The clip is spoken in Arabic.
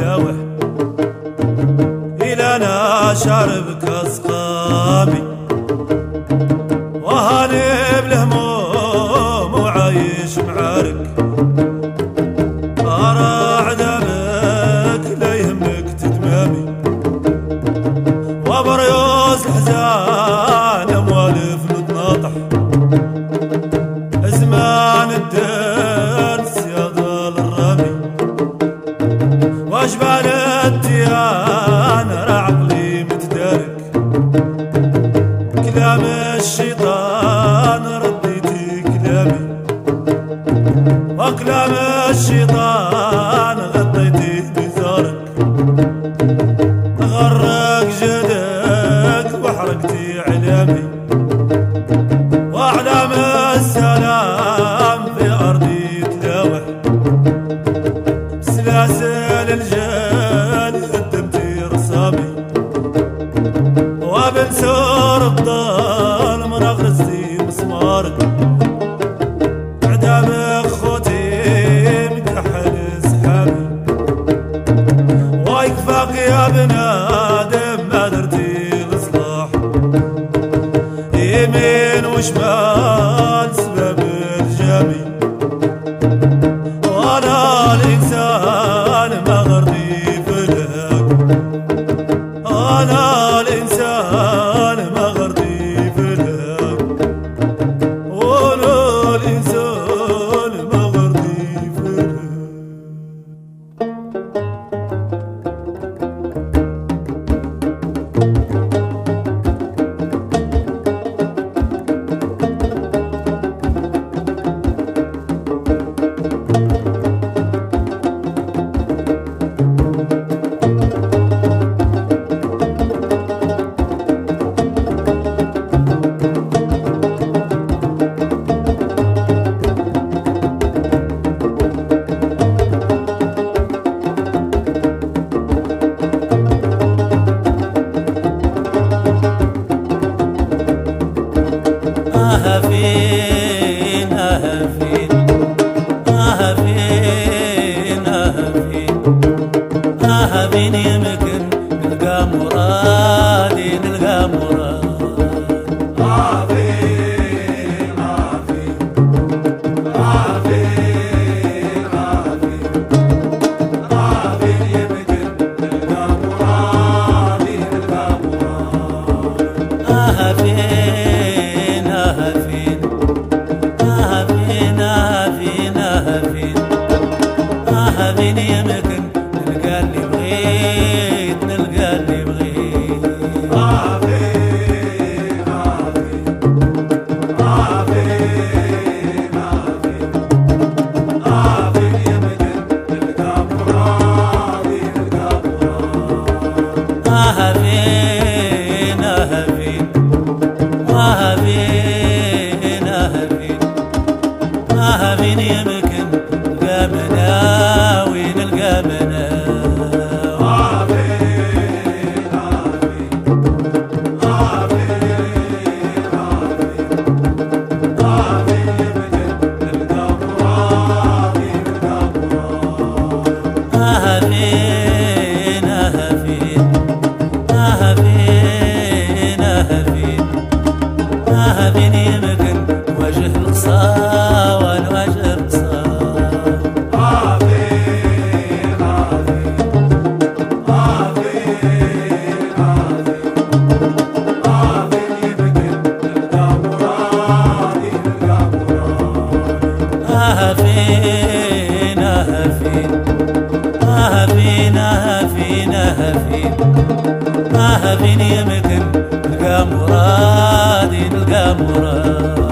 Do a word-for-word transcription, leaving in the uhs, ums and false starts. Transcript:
تلاوح إلى أنا شارب كاس قامي وهاني بالهموم وعايش معارك أرى عذابك لا يهمك تتمامي وبريوز الحزان موالف نتناطح زمان الدين سيادة للرامي وجبال التيان عقلي متدارك كلام الشيطان رديتي كلامي وكلام الشيطان غطيتي بثارك غرق جدك وحرقتي علامي واعلام السلام في ارضي تلاوح سلاسل الجال قدمتي رسامي وبنسور الظلم غرستي مسمارك عدامك خوتي مكحل سحابي ويكفاك يا بنادم ما درتي الاصلاح يمين وشمال سبب الجامي وانا الانسان ما غرضي فلك انا الانسان ما غرضي فلك وانا الانسان ما غرضي فلك أهفين أهفين أهفين أهفين أهفين يمكن نلقى مرادي نلقى مراد أهفين أهفين أهفين أهفين يمكن نلقى مرادي نلقى مراد أهفين أهفين أهفين أهفين أهفين أهفين يمكن نلقى اللي بغيت نلقى اللي بغيت أهفين أهفين أهفين أهفين أهفين يمكن نلقى مرادي نلقى مراد أهفين أهفين أهفين أهفين أهفين يمكن نلقى مناوي نلقى مناوي أهفين أهفين أهفين أهفين يمكن نلقى مرادي نلقى مراد أهفين أهفين أهفين أهفين أهفين يمكن وجه القصاوى وجه القصاوى أهفين أهفين أهفين أهفين يمكن نلقى مرادي نلقى مراد أهفين أهفين أهفين أهفين أهفين أهفين يمكن نلقى مرادي نلقى مراد